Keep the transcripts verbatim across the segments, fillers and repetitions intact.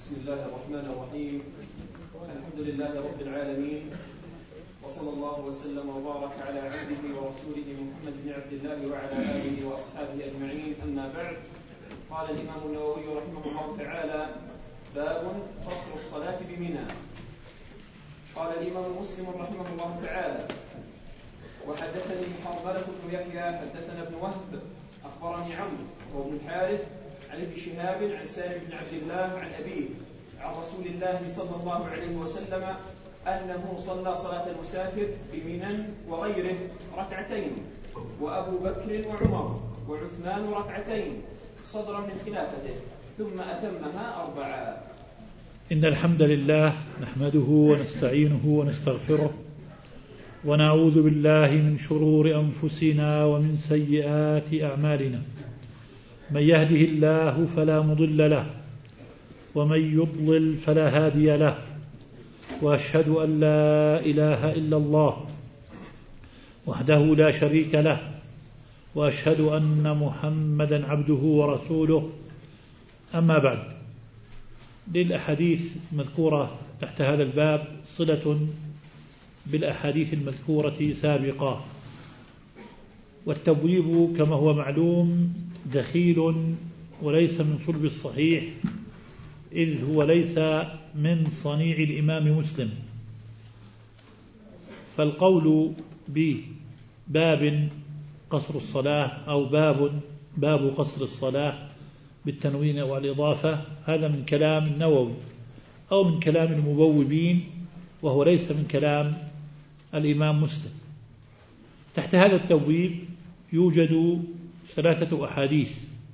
بسم الله الرحمن الرحيم. الحمد لله رب العالمين، وصلى الله وسلم وبارك على عبده ورسوله محمد بن عبد الله وعلى آله وأصحابه أجمعين. أما بعد، قال الإمام النووي رحمه الله تعالى: باب قصر الصلاة بمنى. قال الإمام مسلم رحمه الله تعالى: وحدثني حرملة بن يحيى حدثنا ابن وهب أخبرني عمرو وابن الحارث عن ابن شهاب عن سالم بن عبد الله عن أبيه عن رسول الله صلى الله عليه وسلم أنه صلى صلاة المسافر بمنى وغيره ركعتين، وأبو بكر وعمر وعثمان ركعتين صدرا من خلافته، ثم أتمها أربعا. إن الحمد لله نحمده ونستعينه ونستغفره ونعوذ بالله من شرور أنفسنا ومن سيئات أعمالنا. من يهده الله فلا مضل له ومن يضلل فلا هادي له، وأشهد أن لا إله إلا الله وحده لا شريك له، وأشهد أن محمدا عبده ورسوله. أما بعد، للأحاديث المذكورة تحت هذا الباب صلة بالأحاديث المذكورة سابقا، والتبويب كما هو معلوم دخيل وليس من صلب الصحيح، إذ هو ليس من صنيع الإمام مسلم. فالقول بباب قصر الصلاة أو باب باب قصر الصلاة بالتنوين والإضافة هذا من كلام النووي أو من كلام المبوبين، وهو ليس من كلام الإمام مسلم. تحت هذا التبويب يوجد ثلاثة أحاديث.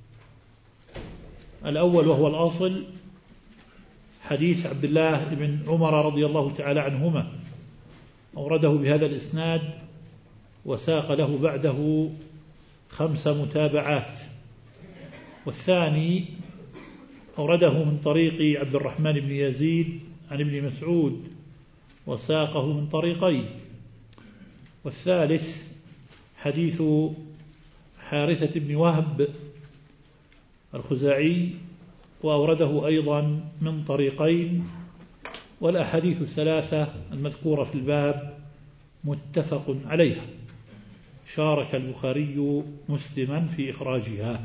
الأول وهو الأصل حديث عبد الله بن عمر رضي الله تعالى عنهما، أورده بهذا الإسناد وساق له بعده خمس متابعات. والثاني أورده من طريق عبد الرحمن بن يزيد عن ابن مسعود وساقه من طريقين. والثالث حديث حارثة بن وهب الخزاعي وأورده أيضا من طريقين. والأحاديث الثلاثة المذكورة في الباب متفق عليها، شارك البخاري مسلما في إخراجها.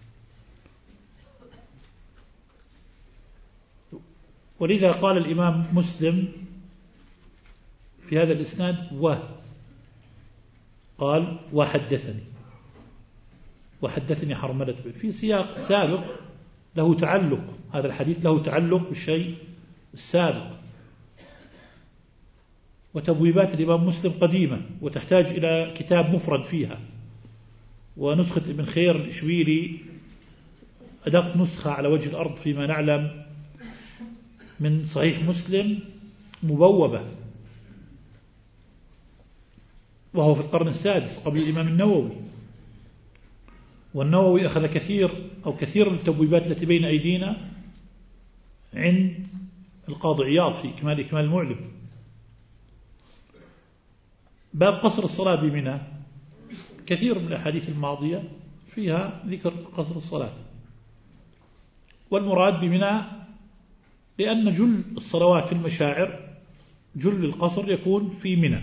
ولذا قال الإمام مسلم في هذا الإسناد و قال وحدثني وحدثني حرملة في سياق سابق له تعلق، هذا الحديث له تعلق بالشيء السابق. وتبويبات الإمام مسلم قديمة وتحتاج إلى كتاب مفرد فيها، ونسخة ابن خير الإشبيلي أدق نسخة على وجه الأرض فيما نعلم من صحيح مسلم مبوبة، وهو في القرن السادس قبل الإمام النووي. والنووي أخذ كثير أو كثير من التبويبات التي بين أيدينا عند القاضي عياض في إكمال إكمال المعلم. باب قصر الصلاة بمنى، كثير من الأحاديث الماضية فيها ذكر قصر الصلاة، والمراد بمنى لأن جل الصلوات في المشاعر جل القصر يكون في منى،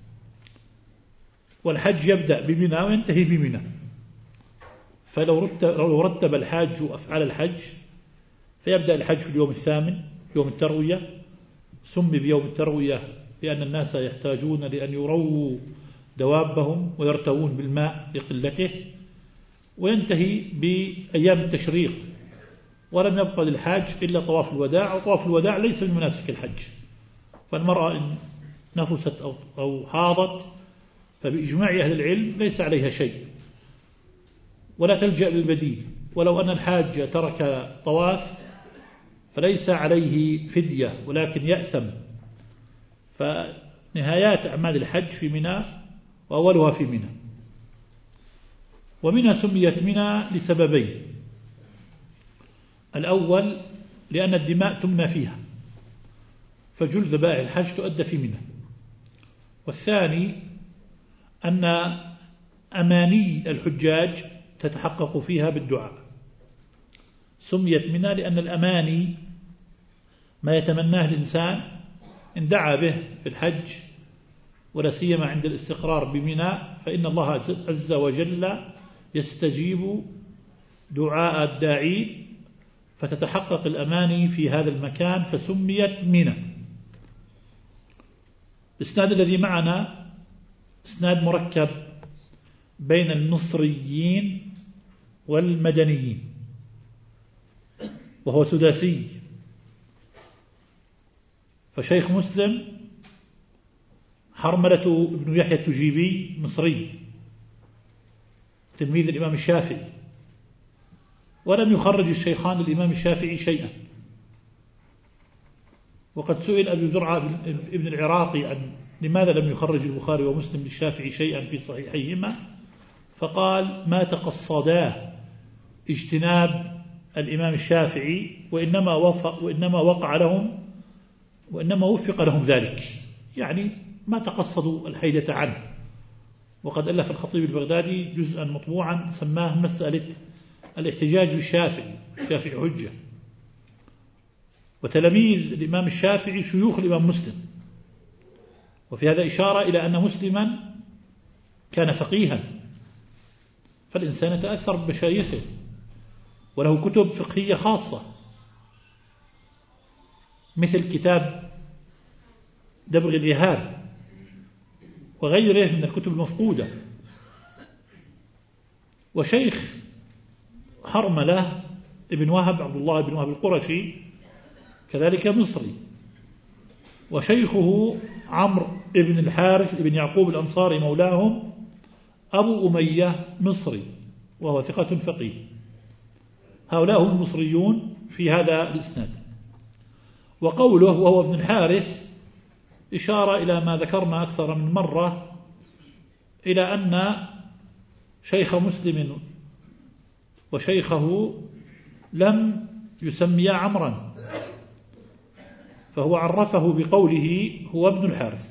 والحج يبدأ بمنى وينتهي بمنى. فلو رتب, رتب الحاج أفعال الحج فيبدأ الحج في اليوم الثامن يوم التروية، سمي بيوم التروية لأن الناس يحتاجون لأن يرووا دوابهم ويرتوون بالماء لقلته، وينتهي بأيام التشريق. ولم يبقى للحاج إلا طواف الوداع، وطواف الوداع ليس من مناسك الحج. فالمرأة إن نفست أو, أو حاضت فبإجماع أهل العلم ليس عليها شيء ولا تلجأ للبديل. ولو أن الحاج ترك طواف فليس عليه فدية ولكن يأثم. فنهايات أعمال الحج في منى وأولها في منى. ومنى سميت منى لسببين: الأول لأن الدماء تمنى فيها، فجل ذبائح الحج تؤدى في منى. والثاني أن أماني الحجاج تتحقق فيها بالدعاء. سميت منى لأن الأماني ما يتمناه الإنسان إن دعا به في الحج، ولا سيما عند الاستقرار بمنى، فإن الله عز وجل يستجيب دعاء الداعين، فتتحقق الأماني في هذا المكان، فسميت منى. الإسناد الذي معنا إسناد مركب بين المصريين والمدنيين، وهو سداسي. فشيخ مسلم حرملة بن يحيى التجيبي مصري، تلميذ الإمام الشافعي، ولم يخرج الشيخان للإمام الشافعي شيئا. وقد سئل أبي زرعة ابن العراقي عن لماذا لم يخرج البخاري ومسلم للشافعي شيئا في صحيحيهما، فقال ما تقصدا اجتناب الإمام الشافعي، وإنما وفق وإنما وقع لهم وإنما وفق لهم ذلك، يعني ما تقصدوا الحيدة عنه. وقد ألف الخطيب البغدادي جزءا مطبوعا سماه مسألة الاحتجاج بالشافعي، الشافعي حجة. وتلاميذ الإمام الشافعي شيوخ الإمام مسلم، وفي هذا إشارة إلى أن مسلما كان فقيها، فالإنسان يتأثر بمشايخه، وله كتب فقهية خاصة مثل كتاب دبغ الإيهاب وغيره من الكتب المفقودة. وشيخ حرملة ابن وهب عبد الله بن وهب القرشي كذلك مصري، وشيخه عمرو بن الحارث بن يعقوب الأنصاري مولاهم أبو أمية مصري، وهو ثقة فقيه. هؤلاء هم المصريون في هذا الإسناد. وقوله وهو ابن الحارث إشارة إلى ما ذكرنا أكثر من مرة، إلى أن شيخ مسلم وشيخه لم يسميا عمرا، فهو عرفه بقوله هو ابن الحارث.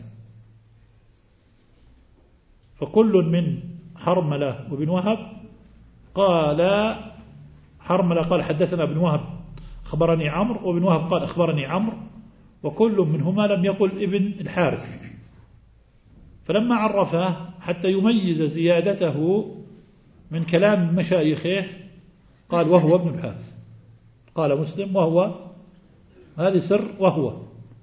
فكل من حرملة وابن وهب قال حرملة قال حدثنا ابن وهب أخبرني عمرو، وابن وهب قال أخبرني عمرو، وكل منهما لم يقل ابن الحارث. فلما عرفه حتى يميز زيادته من كلام مشايخه قال وهو ابن الحارث. قال مسلم وهو، هذه سر وهو،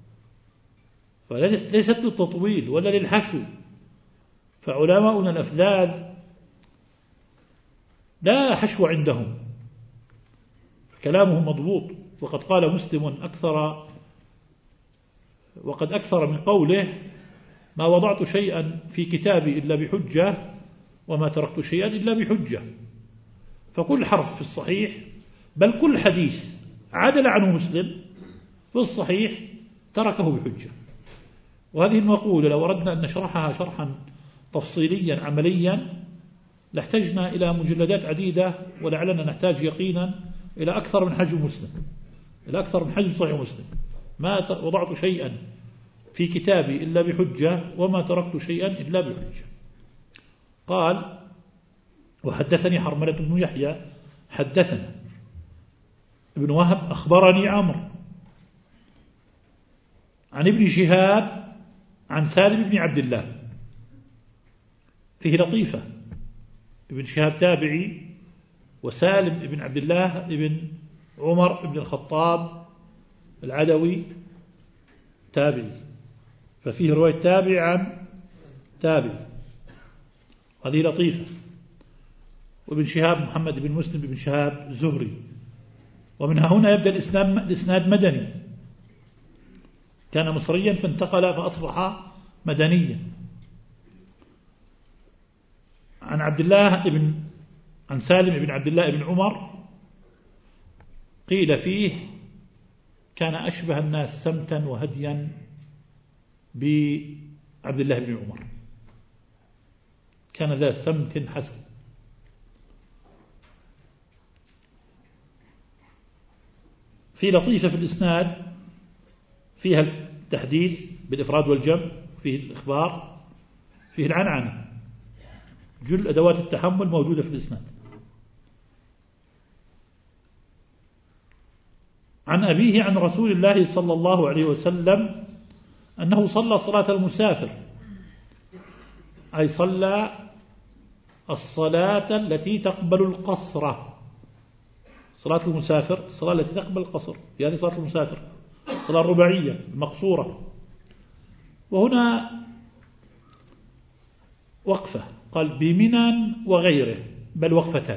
فليست للتطويل ولا للحشو. فعلماؤنا الأفذاذ لا حشو عندهم، كلامهم مضبوط. وقد قال مسلم أكثر وقد أكثر من قوله ما وضعت شيئا في كتابي إلا بحجة، وما تركت شيئا إلا بحجة. فكل حرف في الصحيح، بل كل حديث عدل عنه مسلم في الصحيح تركه بحجة. وهذه المقولة لو أردنا أن نشرحها شرحا تفصيليا عمليا لاحتجنا إلى مجلدات عديدة، ولعلنا نحتاج يقينا إلى أكثر من حجم مسلم، إلى أكثر من حجم صحيح مسلم. ما وضعت شيئا في كتابي إلا بحجة، وما تركت شيئا إلا بحجة. قال وحدثني حرملة بن يحيى حدثنا ابن وهب أخبرني عمرو عن ابن شهاب عن سالم بن عبد الله. فيه لطيفة، ابن شهاب تابعي، وسالم بن عبد الله ابن عمر بن الخطاب العدوي تابعي، ففيه رواية تابع عن تابعي، هذه لطيفة. وابن شهاب محمد بن مسلم بن شهاب الزهري. ومنها هنا يبدأ الإسناد مدني، كان مصريا فانتقل فأصبح مدنيا. عن عبد الله بن عن سالم بن عبد الله بن عمر قيل فيه كان أشبه الناس سمتا وهديا بعبد الله بن عمر، كان ذا سمت حسن. في لطيفة في الإسناد فيها التحديث بالإفراد والجمع، فيه الإخبار، فيه العنعنة، جل أدوات التحمل موجودة في الإسناد. عن أبيه عن رسول الله صلى الله عليه وسلم أنه صلى صلاة المسافر، أي صلى الصلاة التي تقبل القصر. صلاة المسافر الصلاة التي تقبل القصر، يعني صلاة المسافر الصلاة الرباعية المقصورة. وهنا وقفة، قال بمنى وغيره، بل وقفتان.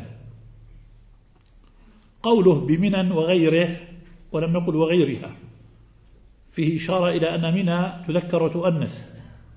قوله بمنى وغيره ولم يقل وغيرها فيه إشارة إلى أن منى تذكر وتؤنث،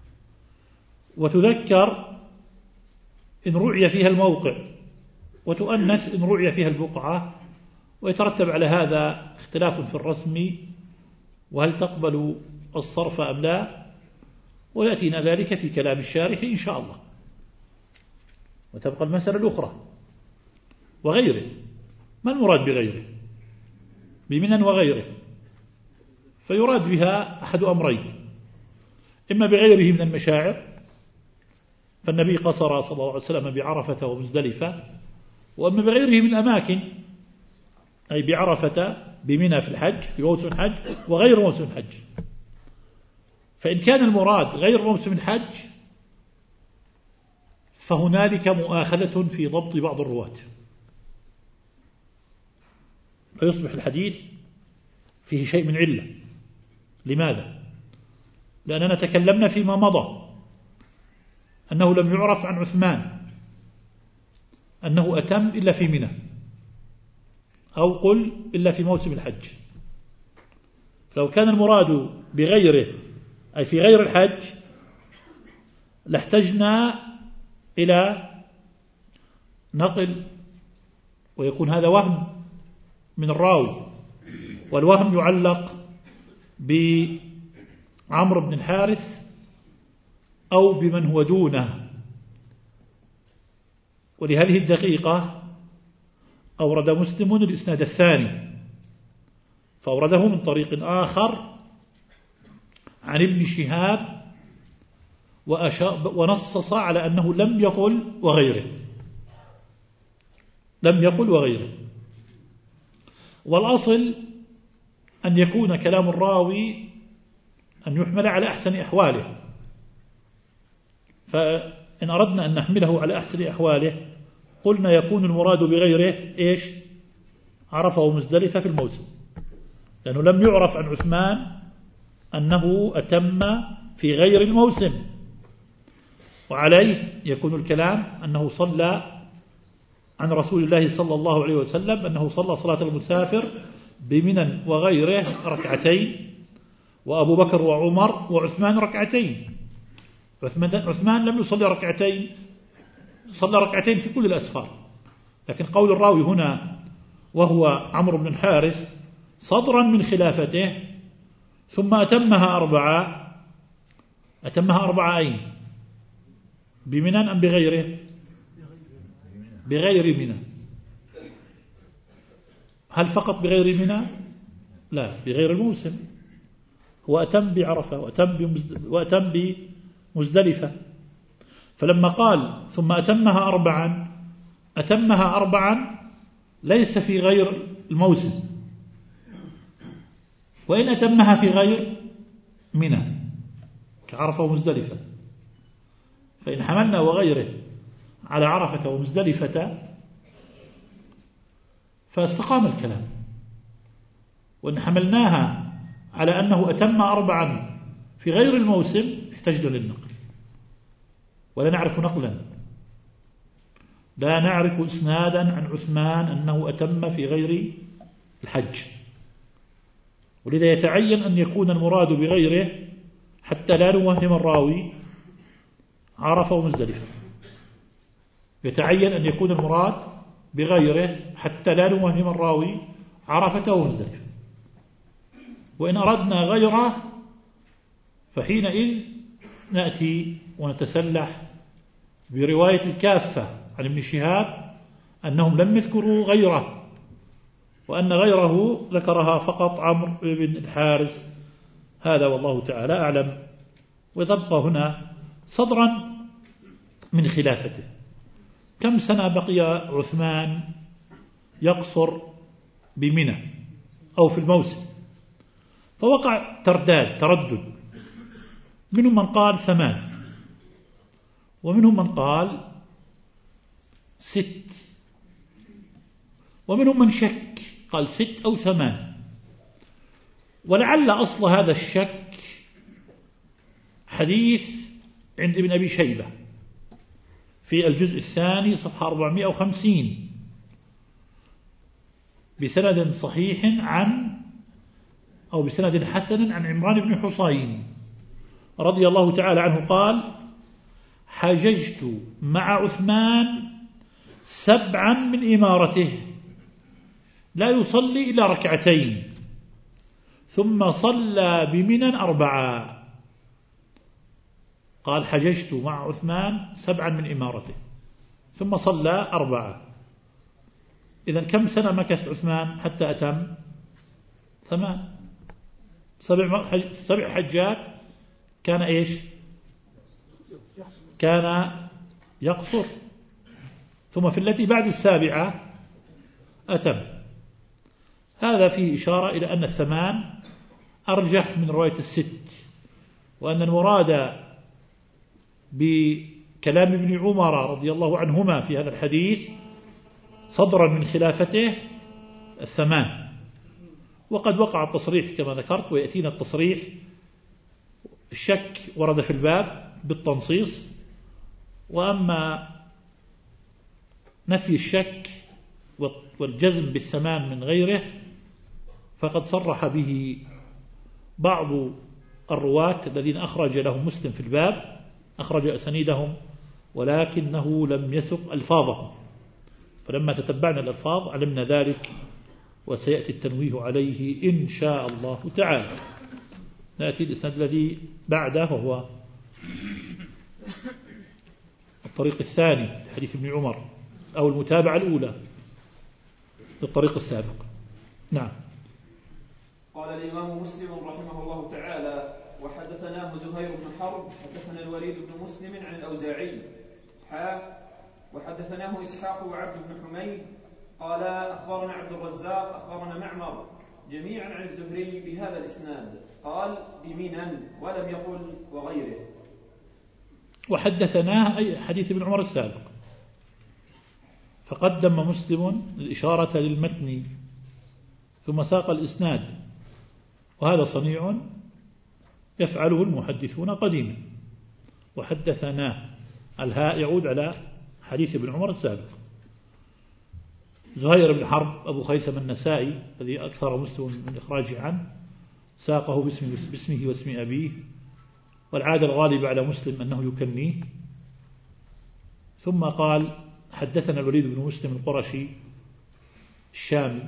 وتذكر إن رعي فيها الموقع، وتؤنث إن رعي فيها البقعة، ويترتب على هذا اختلاف في الرسم وهل تقبل الصرف أم لا، ويأتينا ذلك في كلام الشارح إن شاء الله. وتبقى المسألة الأخرى وغيره، ما المراد بغيره؟ بمنى وغيره، فيراد بها أحد أمرين: إما بغيره من المشاعر، فالنبي قصر صلى الله عليه وسلم بعرفة ومزدلفة، وأما بغيره من الأماكن، أي بعرفة بمنى في الحج في موسم الحج وغير موسم الحج. فإن كان المراد غير موسم الحج فهنالك مؤاخذة في ضبط بعض الرواة، فيصبح الحديث فيه شيء من علة. لماذا؟ لأننا تكلمنا فيما مضى أنه لم يعرف عن عثمان أنه أتم إلا في منى، أو قل إلا في موسم الحج. فلو كان المراد بغيره أي في غير الحج لاحتجنا إلى نقل، ويكون هذا وهم من الراوي، والوهم يعلق بعمرو بن الحارث أو بمن هو دونه. ولهذه الدقيقة أورد مسلم الإسناد الثاني، فأورده من طريق آخر عن ابن شهاب ونصص على أنه لم يقل وغيره، لم يقل وغيره. والأصل أن يكون كلام الراوي أن يحمل على أحسن أحواله، فإن أردنا أن نحمله على أحسن أحواله قلنا يكون المراد بغيره إيش؟ عرفة ومزدلفة في الموسم، لأنه لم يعرف عن عثمان أنه أتم في غير الموسم، وعليه يكون الكلام أنه صلى عن رسول الله صلى الله عليه وسلم أنه صلى صلاة المسافر بمنى وغيره ركعتين، وأبو بكر وعمر وعثمان ركعتين. عثمان لم يصلي ركعتين، صلى ركعتين في كل الأسفار. لكن قول الراوي هنا وهو عمرو بن الحارث صدرا من خلافته ثم أتمها أربعة، أتمها أربعين بمنى أم بغيره؟ بغير منى. هل فقط بغير منى؟ لا، بغير الموسم. هو أتم بعرفة وأتم وأتم بمزدلفة، فلما قال ثم أتمها أربعا، أتمها أربعا ليس في غير الموسم، وإن أتمها في غير منى كعرفة ومزدلفة، فإن حملنا وغيره على عرفة ومزدلفة فاستقام الكلام، وإن حملناها على أنه أتم أربعا في غير الموسم احتجنا للنقل، ولا نعرف نقلا، لا نعرف إسنادا عن عثمان أنه أتم في غير الحج. ولذا يتعين أن يكون المراد بغيره حتى لا نوهم الراوي عرفة ومزدلفة، يتعين أن يكون المراد بغيره حتى لا نوهم الراوي عرفة ومزدلفة. وإن أردنا غيره فحينئذ نأتي ونتسلح برواية الكافة عن ابن شهاب أنهم لم يذكروا غيره، وأن غيره ذكرها فقط عمرو بن الحارث. هذا والله تعالى أعلم. وتبقى هنا صدرا من خلافته. كم سنة بقي عثمان يقصر بمنى أو في الموسم، فوقع ترداد تردد، منهم من قال ثمان، ومنهم من قال ست، ومنهم من شك قال ست أو ثمان. ولعل أصل هذا الشك حديث عند ابن أبي شيبة في الجزء الثاني صفحة أربعمائة وخمسين بسند صحيح عن أو بسند حسن عن عمران بن حصين رضي الله تعالى عنه قال: حججت مع عثمان سبعا من إمارته لا يصلي إلا ركعتين، ثم صلى بمنى أربعة. قال: حججت مع عثمان سبعا من إمارته ثم صلى أربعة. إذن كم سنة مكث عثمان حتى أتم؟ ثمان. سبع, سبع حجات كان إيش؟ كان يقصر، ثم في التي بعد السابعة أتم. هذا فيه إشارة إلى أن الثمان أرجح من رواية الست، وأن المراد بكلام ابن عمر رضي الله عنهما في هذا الحديث صدرا من خلافته الثمان. وقد وقع التصريح كما ذكرت، ويأتينا التصريح. الشك ورد في الباب بالتنصيص، وأما نفي الشك والجزم بالثمان من غيره فقد صرح به بعض الرواة الذين أخرج لهم مسلم في الباب، أخرج أسانيدهم ولكنه لم يثق ألفاظهم، فلما تتبعنا الألفاظ علمنا ذلك، وسيأتي التنويه عليه إن شاء الله تعالى. نأتي الإسناد الذي بعده، وهو الطريق الثاني حديث ابن عمر، أو المتابعة الأولى للطريق السابق. نعم. قال الإمام مسلم رحمه الله تعالى: وحدثناه زهير بن حرب حدثنا الوليد بن مسلم عن الأوزاعي حا وحدثناه إسحاق وعبد بن حميد قال أخبرنا عبد الرزاق أخبرنا معمر جميعا عن الزهري بهذا الإسناد، قال بمنى ولم يقل وغيره. وحدثناه أي حديث ابن عمر السابق، فقدم مسلم الإشارة للمتن ثم ساق الإسناد، وهذا صنيع يفعله المحدثون قديما. وحدثناه الهاء يعود على حديث ابن عمر السابق. زهير بن حرب أبو خيثم النسائي الذي أكثر مسلم من إخراجه عنه ساقه باسمه, باسمه واسم أبيه، والعادة الغالبة على مسلم أنه يكنيه. ثم قال: حدثنا الوليد بن مسلم القرشي الشامي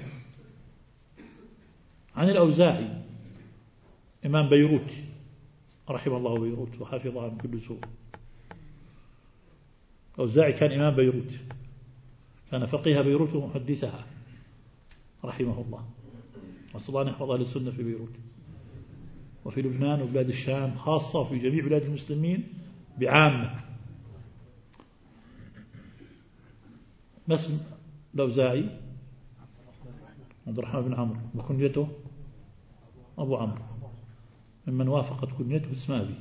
عن الأوزاعي إمام بيروت رحمه الله بيروت وحافظها من كل سوء. الأوزاعي كان إمام بيروت، كان فقيه بيروت ومحدثها رحمه الله، وصلى الله يحفظ أهل السنة في بيروت وفي لبنان وبلاد الشام خاصة، وفي جميع بلاد المسلمين بعامة. اسم الأوزاعي عبد الرحمن بن عمرو، وكنيته أبو عمرو، ممن وافقت كنيته اسم أبي.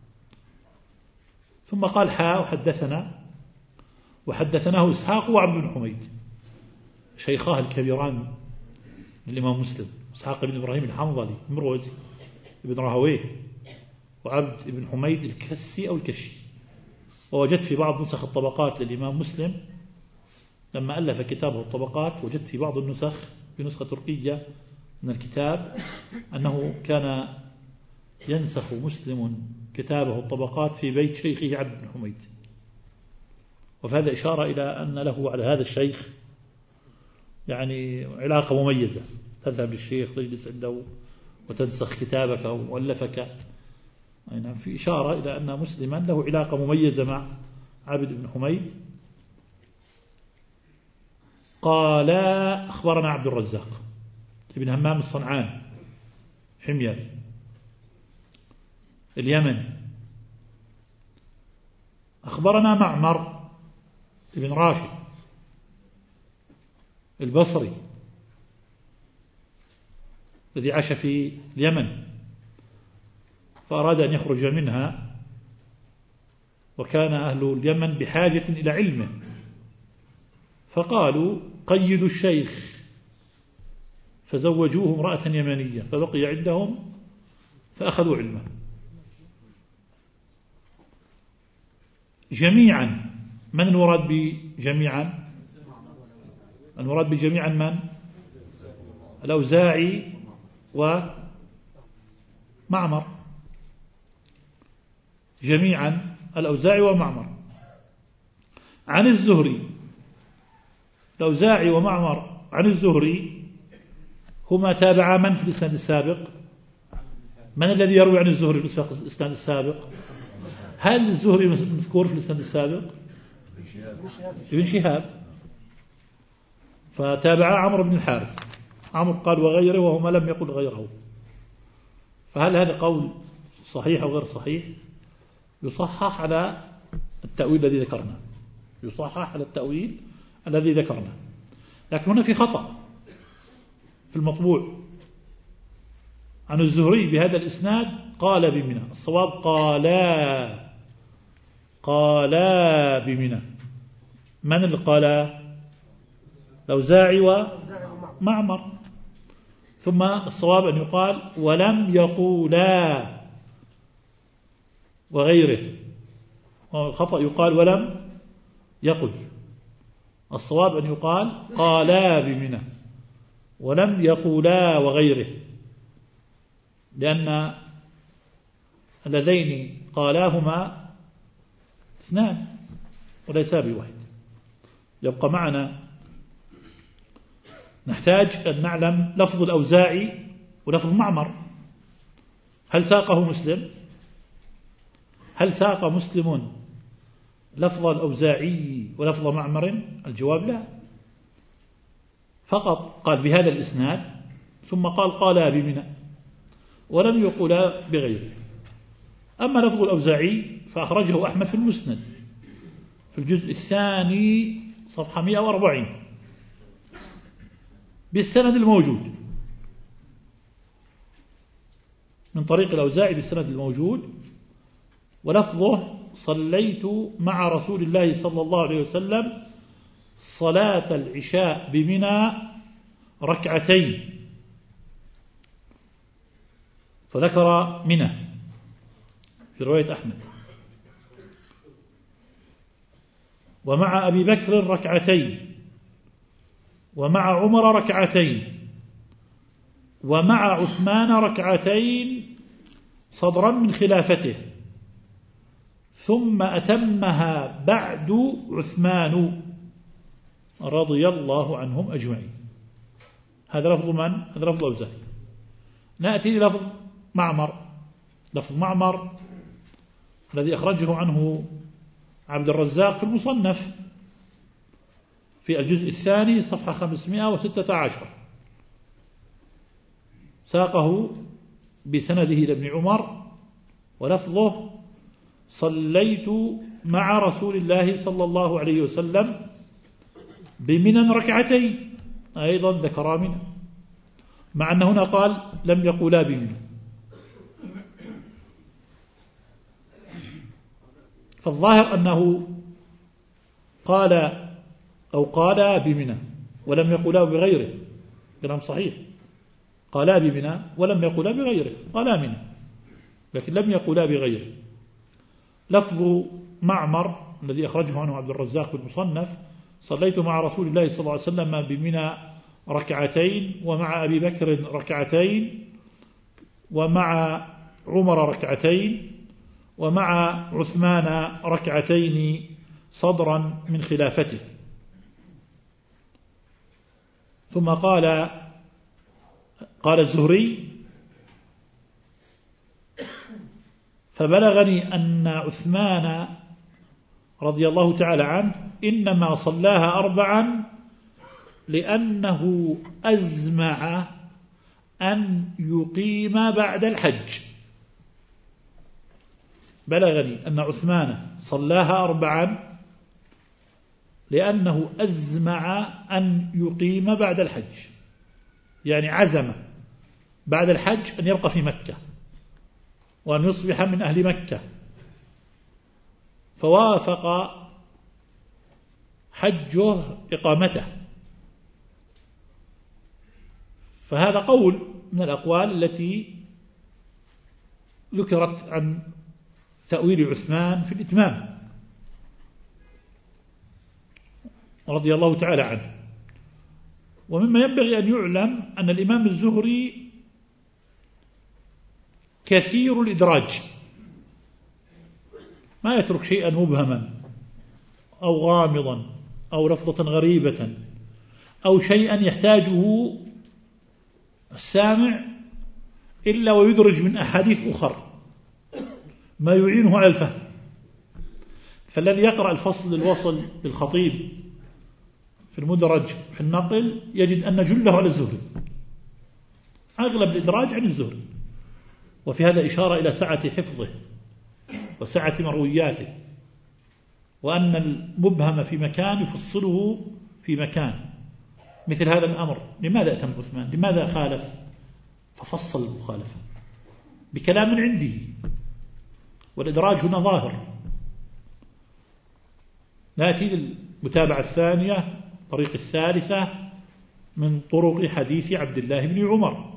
ثم قال: حا وحدثنا وحدثناه إسحاق وعبد بن حميد، شيخاه الكبيران للإمام مسلم، إسحاق بن إبراهيم الحنظلي مروزي ابن راهويه، وعبد بن حميد الكسي أو الكشي. ووجدت في بعض نسخ الطبقات للإمام مسلم لما ألف كتابه الطبقات، وجدت في بعض النسخ في نسخة تركية من الكتاب أنه كان ينسخ مسلم كتابه الطبقات في بيت شيخه عبد بن حميد. وفهذا إشارة إلى أن له على هذا الشيخ يعني علاقة مميزة، تذهب للشيخ تجلس عنده وتنسخ كتابك أو مؤلفك، يعني في إشارة إلى أن مسلما له علاقة مميزة مع عبد بن حميد. قال: أخبرنا عبد الرزاق ابن همام الصنعان حمير اليمن، أخبرنا معمر ابن راشد البصري، الذي عاش في اليمن، فأراد أن يخرج منها، وكان أهل اليمن بحاجة إلى علمه، فقالوا قيدوا الشيخ، فزوجوه امرأة يمنية فبقي عندهم فأخذوا علمه جميعا. من المراد بجميعا؟ المراد بجميعا من؟ الأوزاعي ومعمر، جميعا الأوزاعي ومعمر. عن الزهري، الأوزاعي ومعمر عن الزهري هما تابعا من في الإسناد السابق؟ من الذي يروي عن الزهري في الإسناد السابق؟ هل الزهري مذكور في الإسناد السابق؟ ابن شهاب، فتابع عمرو بن الحارث، عمرو قال وغيره وهما لم يقل غيره. فهل هذا قول صحيح أو غير صحيح؟ يصحح على التأويل الذي ذكرنا، يصحح على التأويل الذي ذكرنا. لكن هنا في خطأ في المطبوع عن الزهري بهذا الإسناد قال بمنى، الصواب قالا قالا بمنى. من اللي قال؟ الأوزاعي ومعمر. ثم الصواب أن يقال ولم يقولا وغيره، الخطأ يقال ولم يقل. الصواب أن يقال قالا بمنى ولم يقولا وغيره، لأن اللذين قالاهما اثنان وليس بواحد. يبقى معنا نحتاج أن نعلم لفظ الأوزاعي ولفظ معمر، هل ساقه مسلم؟ هل ساق مسلم لفظ الأوزاعي ولفظ معمر؟ الجواب لا، فقط قال بهذا الإسناد ثم قال قالا بمنى ولم يقولا بغيره. أما لفظ الأوزاعي فأخرجه أحمد في المسند في الجزء الثاني صفحة مئة وأربعين بالسند الموجود، من طريق الأوزاعي بالسند الموجود، ولفظه صليت مع رسول الله صلى الله عليه وسلم صلاة العشاء بمنى ركعتين، فذكر منى في رواية أحمد. ومع أبي بكر ركعتين، ومع عمر ركعتين، ومع عثمان ركعتين صدرا من خلافته، ثم أتمها بعد عثمان رضي الله عنهم أجمعين. هذا لفظ من؟ هذا لفظ الأوزاعي. نأتي لفظ معمر. لفظ معمر الذي أخرجه عنه عبد الرزاق في المصنف في الجزء الثاني صفحة خمسمائة وستة عشر، ساقه بسنده لابن عمر ولفظه صليت مع رسول الله صلى الله عليه وسلم بمنى ركعتين، أيضا ذكر منى، مع أن هنا قال لم يقولا بمنى. فالظاهر أنه قال أو قالا بمنى ولم يقولا بغيره، كلام صحيح، قالا بمنى ولم يقولا بغيره، قالا منى لكن لم يقولا بغيره. لفظ معمر الذي أخرجه عنه عبد الرزاق في المصنف صليت مع رسول الله صلى الله عليه وسلم بمنى ركعتين، ومع أبي بكر ركعتين، ومع عمر ركعتين، ومع عثمان ركعتين صدرا من خلافته. ثم قال قال الزهري فبلغني أن عثمان رضي الله تعالى عنه إنما صلاها أربعا لأنه أزمع أن يقيم بعد الحج. بلغني أن عثمان صلاها أربعا لأنه أزمع أن يقيم بعد الحج، يعني عزم بعد الحج أن يبقى في مكة وأن يصبح من أهل مكة، فوافق حجه إقامته. فهذا قول من الأقوال التي ذكرت عن تأويل عثمان في الإتمام رضي الله تعالى عنه. ومما ينبغي أن يعلم أن الإمام الزهري كثير الإدراج، ما يترك شيئا مبهما أو غامضا أو لفظة غريبة أو شيئا يحتاجه السامع إلا ويدرج من أحاديث أخرى ما يعينه على الفهم. فالذي يقرأ الفصل الوصل للخطيب في المدرج في النقل يجد أن جله على الزهري، أغلب الإدراج عن الزهري، وفي هذا إشارة إلى سعة حفظه وسعة مروياته، وأن المبهم في مكان يفصله في مكان. مثل هذا الأمر لماذا أتم عثمان؟ لماذا خالف؟ ففصل المخالفة بكلام عنده، والإدراج هنا ظاهر. نأتي للمتابعة الثانية، طريق الثالثة من طرق حديث عبد الله بن عمر.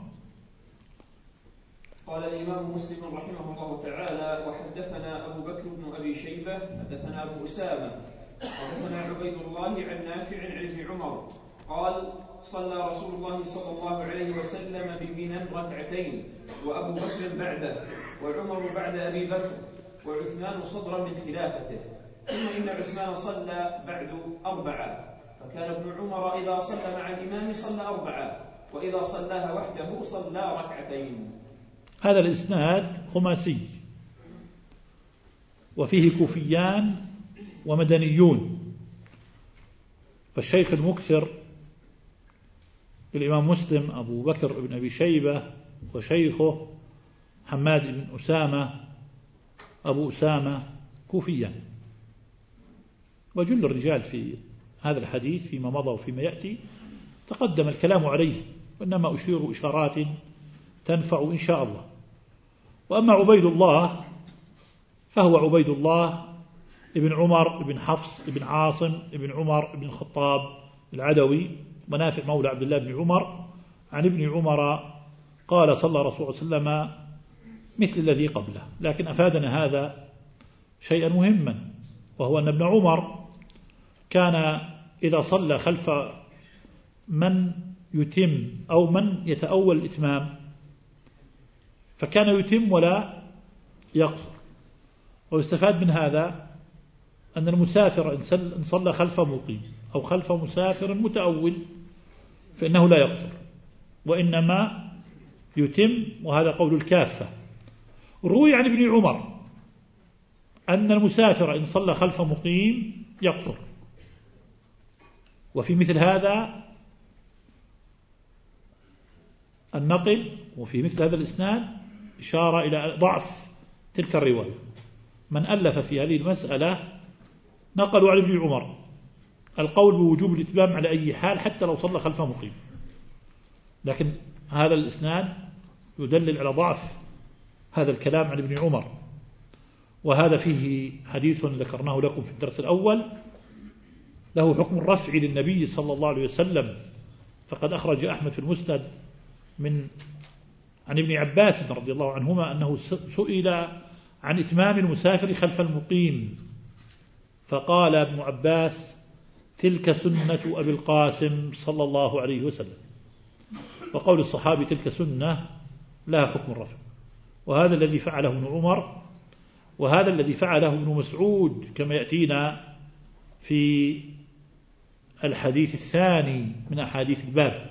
قال الإمام مسلم رحمه الله تعالى: وحدثنا أبو بكر بن أبي شيبة حدثنا أبو أسامة حدثنا عبيد الله عن نافع عن ابن عمر قال: صلى رسول الله صلى الله عليه وسلم بمنى ركعتين وأبو بكر بعده وعمر بعد أبي بكر وعثمان صدرا من خلافته، ثم إن عثمان صلى بعد أربعة، فكان ابن عمر إذا صلى مع الإمام صلى أربعة، وإذا صلاها وحده صلى ركعتين. هذا الإسناد خماسي وفيه كوفيان ومدنيون، فالشيخ المكثر الإمام مسلم أبو بكر بن أبي شيبة وشيخه حماد بن أسامة أبو أسامة كوفيان، وجل الرجال في هذا الحديث فيما مضى وفيما يأتي تقدم الكلام عليه، وإنما أشير إشارات تنفع إن شاء الله. وأما عبيد الله فهو عبيد الله ابن عمر ابن حفص ابن عاصم ابن عمر ابن الخطاب العدوي، ونافع مولى عبد الله بن عمر عن ابن عمر قال: صلى رسول الله صلى الله عليه وسلم مثل الذي قبله. لكن أفادنا هذا شيئا مهما، وهو أن ابن عمر كان إذا صلى خلف من يتم أو من يتأول الإتمام فكان يتم ولا يقصر. ويستفاد من هذا أن المسافر إن صلى خلف مقيم أو خلف مسافر متأول فإنه لا يقصر وإنما يتم، وهذا قول الكافة. روي عن ابن عمر أن المسافر إن صلى خلف مقيم يقصر، وفي مثل هذا النقل وفي مثل هذا الإسناد إشارة إلى ضعف تلك الرواية. من ألف في هذه المسألة نقلوا عن ابن عمر القول بوجوب الإتمام على أي حال حتى لو صلى خلف مقيم، لكن هذا الإسناد يدلل على ضعف هذا الكلام عن ابن عمر. وهذا فيه حديث ذكرناه لكم في الدرس الأول له حكم الرفع للنبي صلى الله عليه وسلم، فقد أخرج أحمد في المسند من عن ابن عباس رضي الله عنهما أنه سئل عن إتمام المسافر خلف المقيم فقال ابن عباس: تلك سنة أبي القاسم صلى الله عليه وسلم. وقول الصحابي تلك سنة لها حكم الرفع، وهذا الذي فعله ابن عمر، وهذا الذي فعله ابن مسعود كما يأتينا في الحديث الثاني من أحاديث الباب.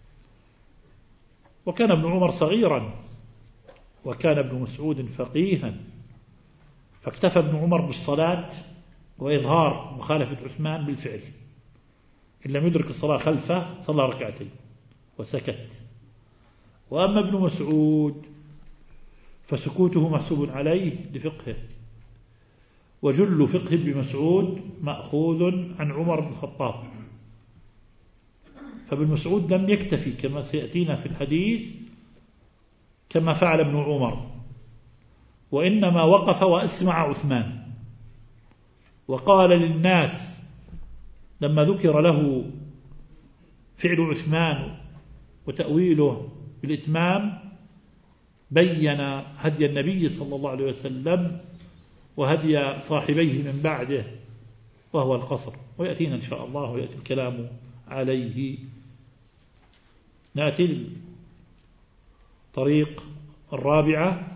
وكان ابن عمر صغيرا وكان ابن مسعود فقيها، فاكتفى ابن عمر بالصلاة وإظهار مخالفة عثمان بالفعل، إن لم يدرك الصلاة خلفه صلى ركعتين وسكت. وأما ابن مسعود فسكوته محسوب عليه لفقهه، وجل فقه ابن مسعود مأخوذ عن عمر بن الخطاب، فابن مسعود لم يكتفي كما سيأتينا في الحديث كما فعل ابن عمر، وإنما وقف وأسمع عثمان، وقال للناس لما ذكر له فعل عثمان وتأويله بالإتمام بين هدي النبي صلى الله عليه وسلم وهدي صاحبيه من بعده وهو القصر، ويأتينا إن شاء الله ويأتي الكلام عليه. نأتي الطريق الرابعة.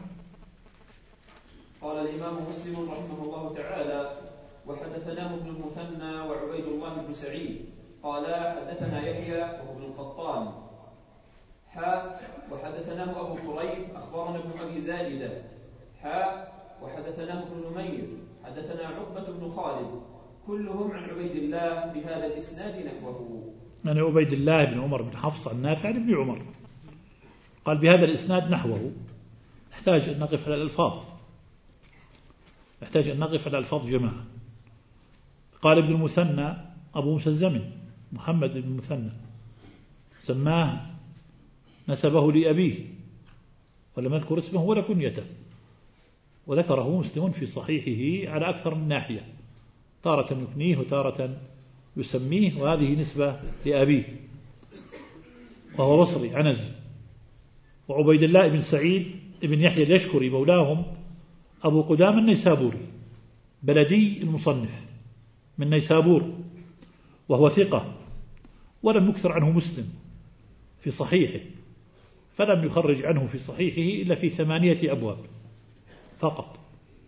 قال الإمام مسلم رحمه الله تعالى: وحدثناه ابن المثنى وعبيد الله بن سعيد قال حدثنا يحيى وهو ابن القطان حاء وحدثناه أبو كريب أخبرنا ابن أبي زائدة حاء وحدثناه ابن نمير حدثنا عقبة بن خالد كلهم عن عبيد الله بهذا الإسناد نحوه. يعني عبيد الله بن عمر بن حفص عن نافع بن عمر قال بهذا الإسناد نحوه. نحتاج أن نقف على الألفاظ، نحتاج أن نقف على الألفاظ جماعة. قال ابن المثنى أبو موسى الزمن محمد بن المثنى سماه نسبه لأبيه ولم يذكر اسمه ولا كنيته، وذكره مسلم في صحيحه على أكثر من ناحية، تارة يكنيه وتارة يسميه، وهذه نسبة لأبيه وهو بصري عنز. وعبيد الله بن سعيد بن يحيى اليشكري مولاهم أبو قدامة النيسابوري بلدي المصنف من نيسابور، وهو ثقة ولم يكثر عنه مسلم في صحيحه، فلم يخرج عنه في صحيحه إلا في ثمانية أبواب فقط.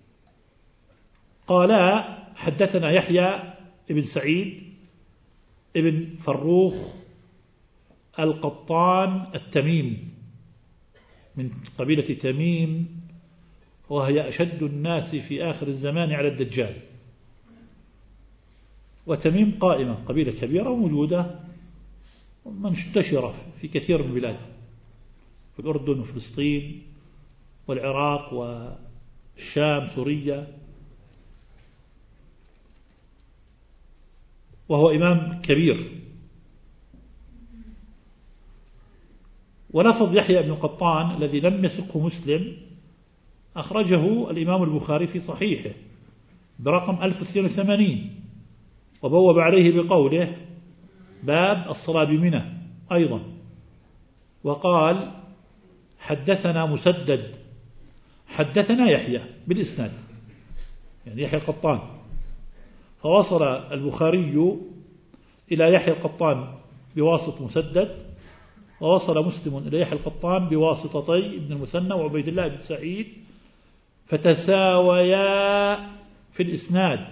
قال حدثنا يحيى بن سعيد ابن فروخ القطان التميمي من قبيلة تميم، وهي أشد الناس في آخر الزمان على الدجال. وتميم قائمة قبيلة كبيرة وموجودة منتشرة في كثير من البلاد، في الأردن وفلسطين والعراق والشام سوريا، وهو إمام كبير. ولفظ يحيى بن قطان الذي لم يسقه مسلم أخرجه الإمام البخاري في صحيحه برقم ألف واثنين وثمانين، وبوب عليه بقوله باب الصلاة بمنى أيضا. وقال حدثنا مسدد حدثنا يحيى بالإسناد، يعني يحيى القطان، فوصل البخاري إلى يحيى القطان بواسطة مسدد، ووصل مسلم إلى يحيى القطان بواسطتي ابن المثنى وعبيد الله بن سعيد، فتساويا في الإسناد،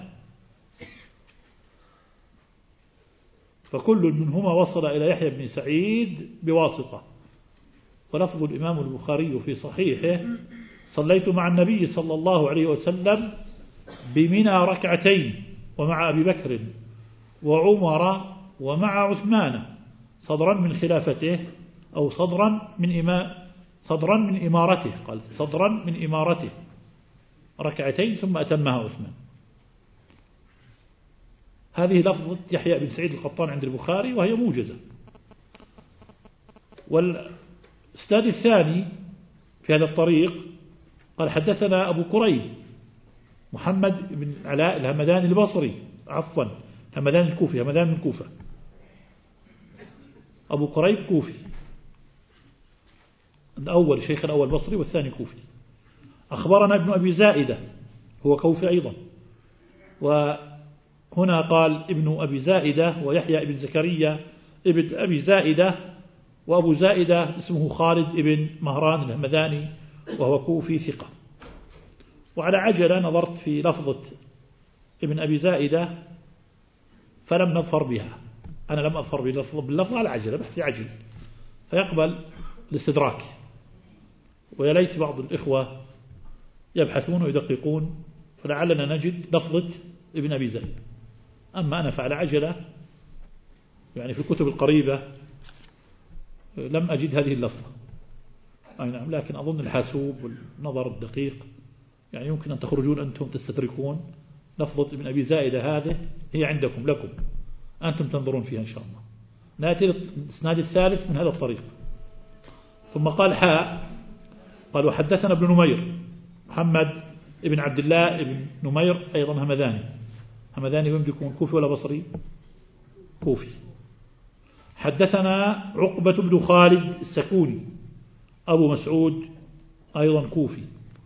فكل منهما وصل إلى يحيى بن سعيد بواسطة. ولفظ الإمام البخاري في صحيحه صليت مع النبي صلى الله عليه وسلم بمنى ركعتين ومع أبي بكر وعمر ومع عثمان صدرا من خلافته أو صدرا من إما صدرا من إمارته، قال صدرا من إمارته ركعتين ثم أتمها عثمان. هذه لفظة يحيى بن سعيد القطان عند البخاري وهي موجزة. والأستاذ الثاني في هذا الطريق قال حدثنا أبو كريب محمد بن علاء الهمداني البصري، عفوا الهمداني الكوفي، همدان من الكوفة، أبو كريب كوفي، الأول الشيخ الأول بصري والثاني كوفي. أخبرنا ابن أبي زائدة هو كوفي أيضا، وهنا قال ابن أبي زائدة ويحيى ابن زكريا ابن أبي زائدة، وأبو زائدة اسمه خالد ابن مهران الهمداني وهو كوفي ثقة. وعلى عجلة نظرت في لفظة ابن أبي زائدة فلم نظفر بها، أنا لم أظفر باللفظ على عجلة بحث عجل فيقبل الاستدراك، ويليت بعض الإخوة يبحثون ويدققون فلعلنا نجد لفظة ابن أبي زيد. أما أنا فعلى عجلة يعني في الكتب القريبة لم أجد هذه اللفظة، أي نعم، لكن أظن الحاسوب والنظر الدقيق يعني يمكن أن تخرجون أنتم تستدركون لفظة ابن أبي زائدة، هذه هي عندكم لكم أنتم تنظرون فيها إن شاء الله. نأتي للإسناد الثالث من هذا الطريق. ثم قال حاء قال وحدثنا ابن نمير محمد ابن عبد الله ابن نمير أيضا همذاني. همذاني يمكن يكون كوفي ولا بصري؟ كوفي. حدثنا عقبة بن خالد السكوني أبو مسعود أيضا كوفي،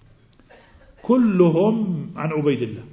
كلهم عن عبيد الله.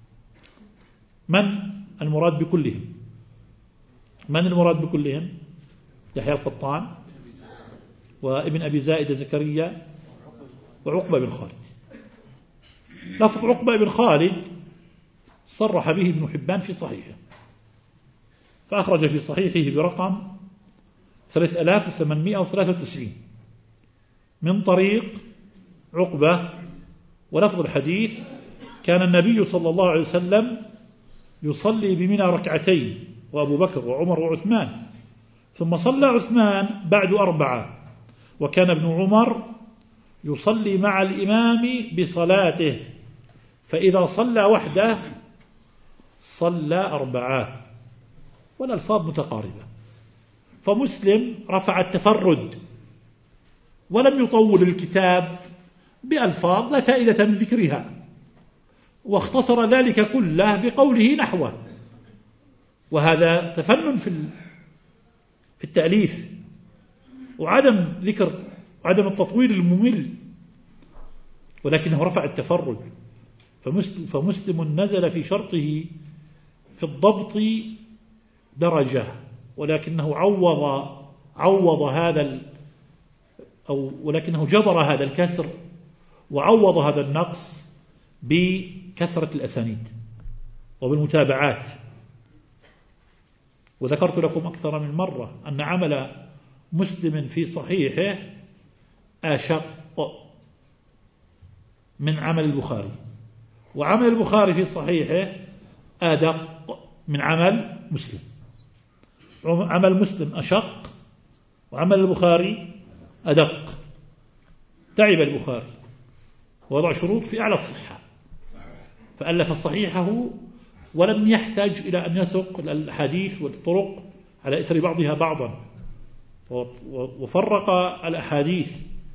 من المراد بكلهم؟ من المراد بكلهم؟ يحيى القطان وابن أبي زائدة زكريا وعقبة بن خالد. لفظ عقبة بن خالد صرح به ابن حبان في صحيحه، فأخرج في صحيحه برقم ثلاثة آلاف وثمانمائة وثلاثة وتسعين من طريق عقبة، ولفظ الحديث كان النبي صلى الله عليه وسلم يصلي بمنى ركعتين وأبو بكر وعمر وعثمان، ثم صلى عثمان بعد أربعة، وكان ابن عمر يصلي مع الإمام بصلاته، فإذا صلى وحده صلى أربعة، والألفاظ متقاربة. فمسلم رفع التفرد ولم يطول الكتاب بألفاظ لا فائدة من ذكرها، واختصر ذلك كله بقوله نحوه، وهذا تفنن في في التأليف وعدم ذكر وعدم التطويل الممل، ولكنه رفع التفرد. فمسلم, فمسلم نزل في شرطه في الضبط درجة، ولكنه عوض عوض هذا أو ولكنه جبر هذا الكسر وعوض هذا النقص بكثرة الأسانيد وبالمتابعات. وذكرت لكم أكثر من مرة أن عمل مسلم في صحيحه أشق من عمل البخاري، وعمل البخاري في صحيحه أدق من عمل مسلم. عمل مسلم أشق وعمل البخاري أدق. تعب البخاري ووضع شروط في أعلى الصحة، فألف صحيحه ولم يحتاج إلى أن يسق الحديث والطرق على إثر بعضها بعضا، وفرق الأحاديث.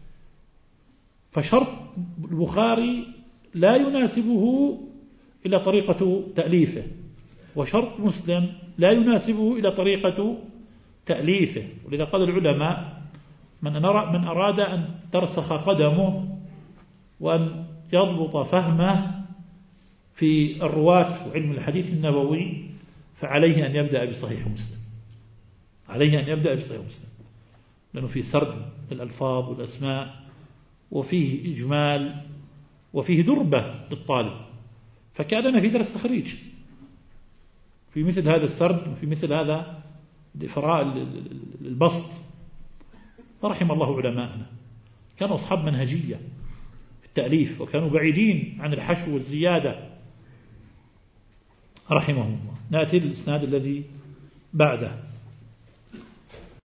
فشرط البخاري لا يناسبه إلا طريقة تأليفه، وشرط مسلم لا يناسبه إلا طريقة تأليفه. ولذا قال العلماء من أراد أن ترسخ قدمه وأن يضبط فهمه في الرواة وعلم الحديث النبوي فعليه أن يبدأ بصحيح مسلم، عليه أن يبدأ بصحيح مسلم، لأنه فيه سرد الألفاظ والأسماء، وفيه إجمال، وفيه دربة للطالب. فكأننا في درس تخريج في مثل هذا السرد وفي مثل هذا الإفراء البسط. فرحم الله علماءنا، كانوا أصحاب منهجية في التأليف، وكانوا بعيدين عن الحشو والزيادة رحمهم الله. نأتي للإسناد الذي بعده.